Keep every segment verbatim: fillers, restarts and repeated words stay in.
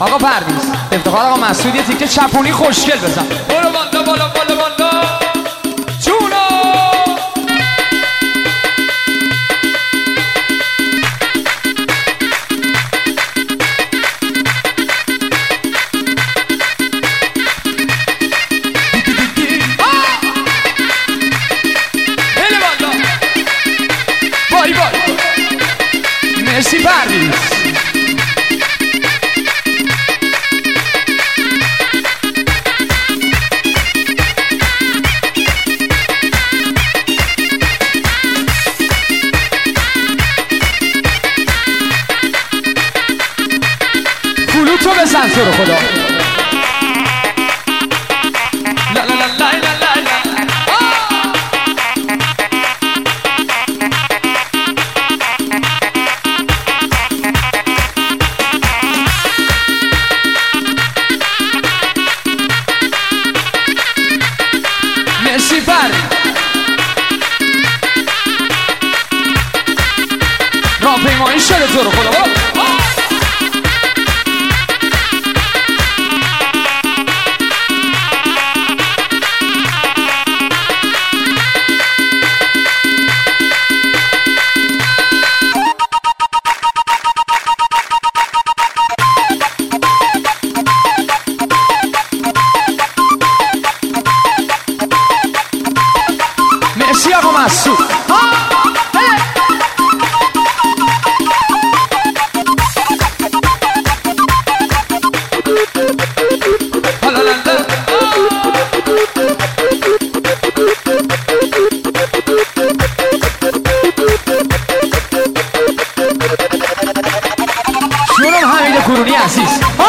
آقا پردیس افتخار آقا مسعود یه تیکه چپونی خوشگل بزن. بالا بالا بالا بالا بالا جونا مرسی پردیس. فلوتو بزن تو رو خدا. لا لا لا لا لا لا مرسی پردیس. راهپیمایی شده تو رو خدا. مرسی آقا مسعود. شورم حمید کرونی عزیز.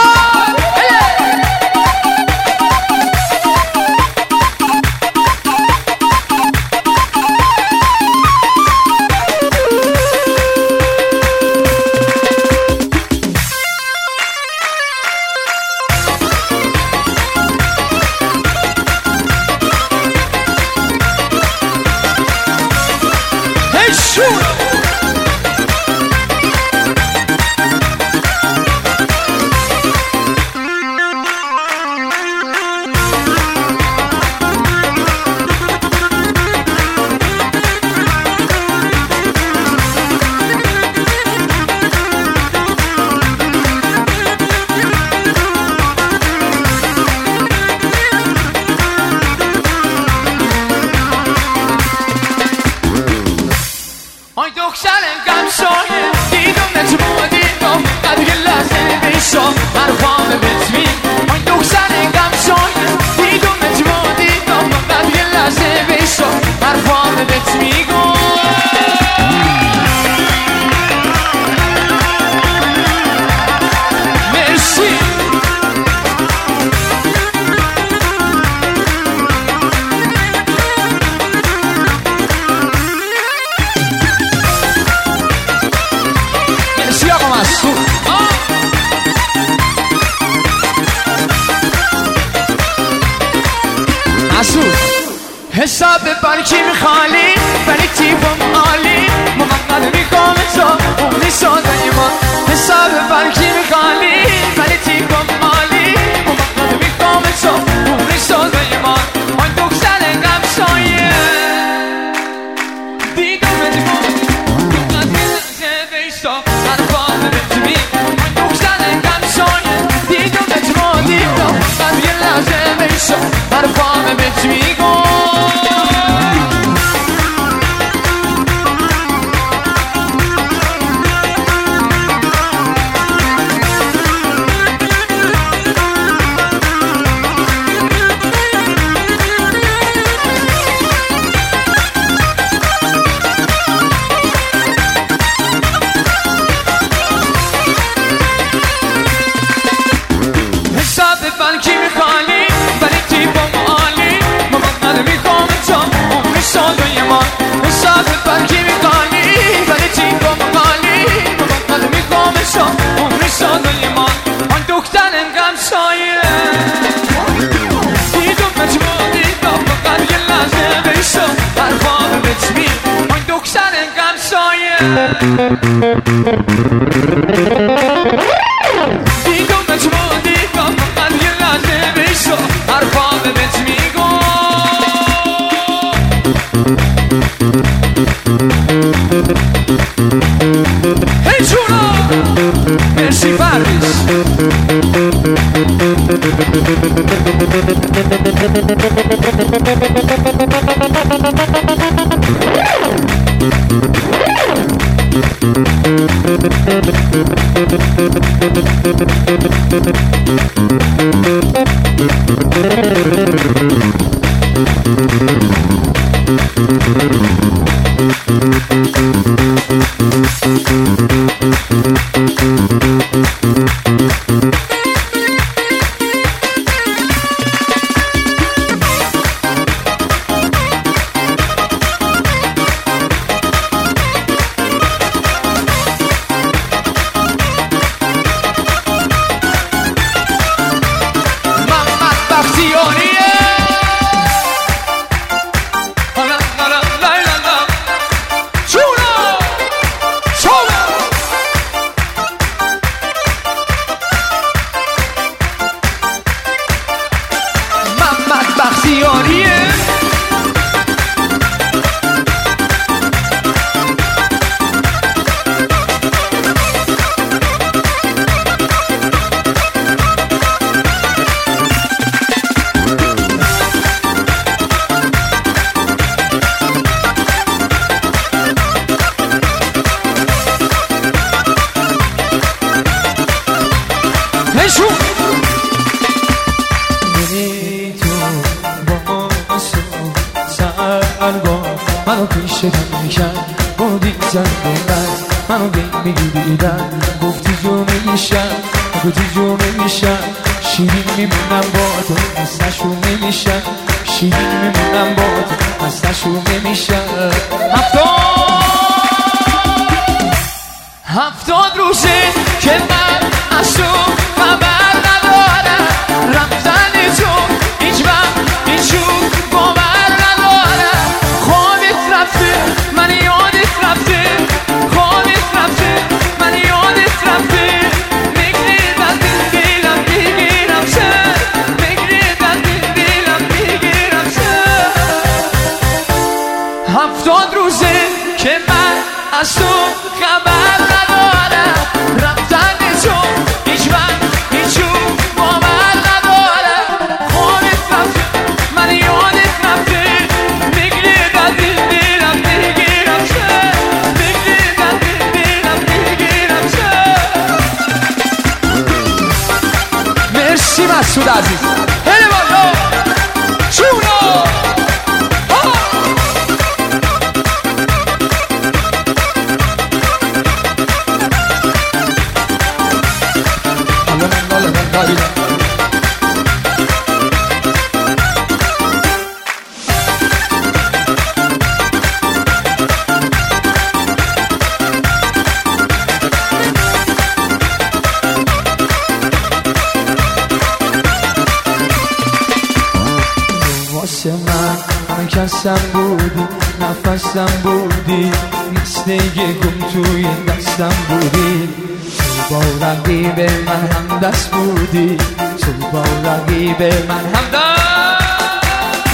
Oj dukşaren gamshoye Didum necmu didum Qadir lazim bishom Arfam bitmi Oj dukşaren gamshoye Didum necmu didum Qadir lazim bishom Arfam bitmi Merci مسعود حساب بانکی خالی ولی تیپم عالی مقدر میکنم تو اونی ساده ما حساب بانکی خالی ولی تیپم عالی مقدر میکنم تو اونی ساده ما آن دکتر غمسایه دیدم اتفاق مقدر زیبیستا حرفان بتمی آن دکتر غمسایه دیدم اتفاق دیدم قدر لازم بیستا حرفان بتمی بانکی میخوانی ولی تیپم عالی مقدر میخوام تو عمری سادوی ما حساب بانکی میخوانی ولی تیپم عالی مقدر میخوام تو عمری سادوی ما آن دکتر غمسایه دیدم مجموع دیدم فقط یه لحظه بیشتر حرفام بتمی آن دکتر غمسایه دیدم مجموع منو پیش میشن بودی زن بومد منو بین میگیدن گفتی جو میشن گفتی جو میشن شیرین میمونم با تو مستشو میشن شیرین میمونم با تو مستشو میشن هفتاد هفتاد روزه که من از تو خبر ندارم رفتن تو هیچ وقت هیچون باور ندارم خوابت رفته من یادت رفته خوابت رفته من یادت رفته میگره دست دلم میگیرم سر میگره دست دلم میگیرم سر هفتاد روزه که من از تو خبر ندارم رفتن تو هیچ وقت هیچون باور ندارم خوابت رفته من یادت رفته میگره دست دلم میگیرم سر میگره دست دلم میگیرم سر مرسی مسعود عزیز هله بالا چونا واسه من من کسم بودی نفسم بودی مثل یه گم توی دستم بودی تو با رقیب من هم دست بودی تو با رقیب من هم دست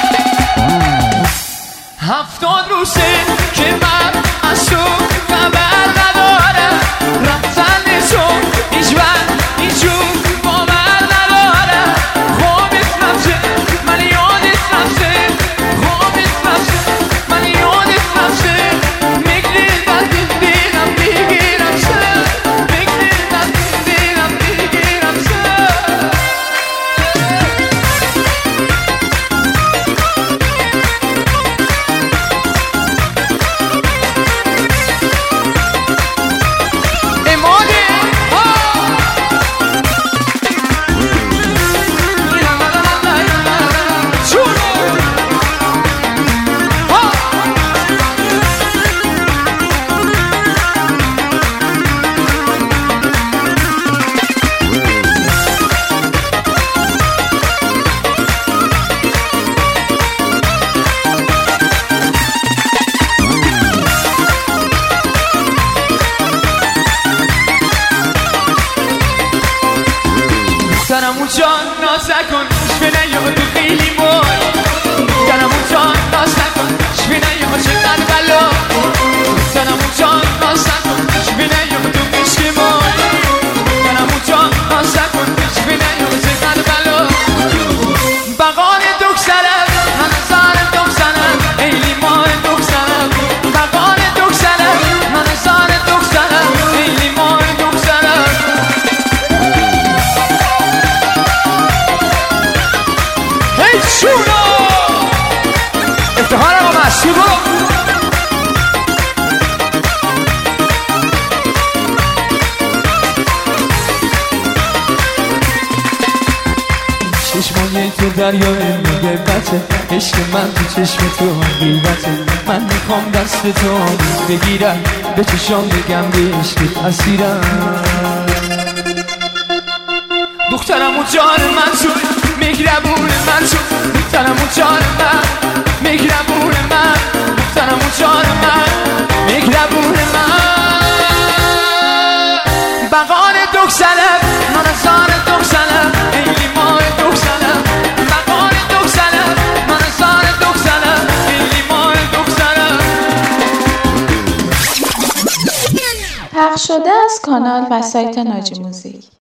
هفتاد روزه که من از تو خبر ندارم رفتن تو هیچ وقت هیچون باور ندارم خوابت رفته من یادت رفته خوابت رفته من یادت رفته میگره دست دلم میگیرم سر میگره دست دلم میگیرم سر اماده دخترمون جان ناز نکن شبه نیاد تو خیلی مای دخترمون جان ناز نکن شبه نیاد چقدر بلا دخترمون جان ناز نکن شبه نیاد تو عشق مای دخترمون جان ناز نکن شبه نیاد چقدر بلا بغان دخترم چشمای تو دریای محبته، عشق من تو چشم تو حقیقته. من میخوام دست تو بگیرم، به چشام بگم به عشقت اسیرم. دخترم و جان من شد، مهربون من شد. دخترم و جان من، مهربون من. دخترم و جان من، مهربون من. بغار دکسلم، من از آن دکسلم، ایلی ماه دکسلم. بغار دکسلم، من از آن دکسلم، ایلی ماه دکسلم. پخش شده از کانال و سایت ناجی موزیک.